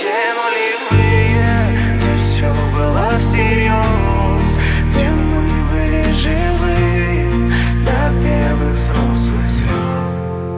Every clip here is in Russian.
те нулевые, где все было всерьез, где мы были живые до первых взрослых слез.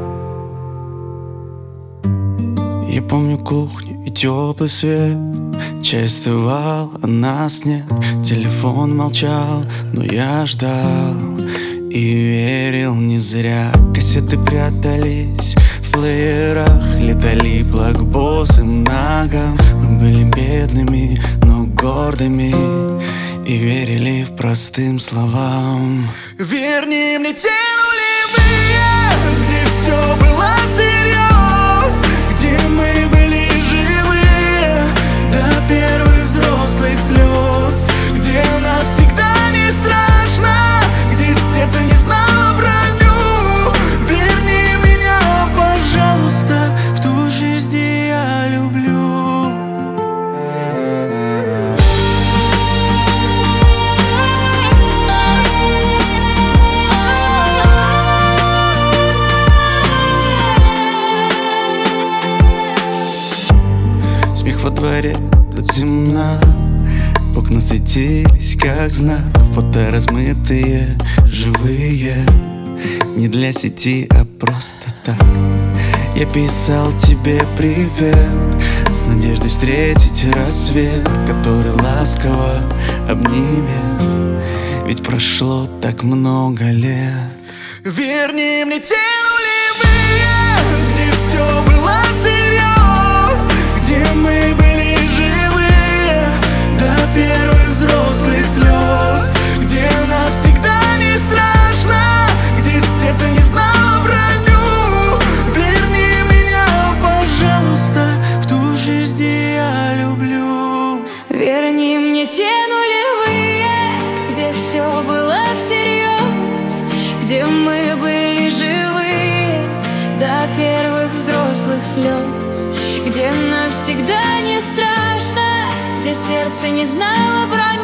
Я помню кухню и теплый свет. Чай остывал, а нас нет. Телефон молчал, но я ждал и верил не зря. Кассеты прятались в плеерах, летали блокбоссы много. Мы были бедными, но гордыми и верили в простым словам. Верни мне те нулевые, где все было всерьез, где мы были живые до первых взрослых слез, где навсегда не страшно, где сердце не знало броню. Верни меня, пожалуйста, в ту жизнь, где я люблю. Смех во дворе, тут темно. Окна светились, как знак. Фото размытые, живые. Не для сети, а просто так. Я писал тебе привет, с надеждой встретить рассвет, который ласково обнимет. Ведь прошло так много лет. Верни мне те нулевые, где все было всерьез, где мы были живые до первых взрослых слез, где навсегда не страшно, где сердце не знало броню. Верни меня, пожалуйста, в ту жизнь, где я люблю. Верни мне те нулевые, где все было всерьез, где мы были живые до первых взрослых слез, где навсегда не страшно, где сердце не знало брони.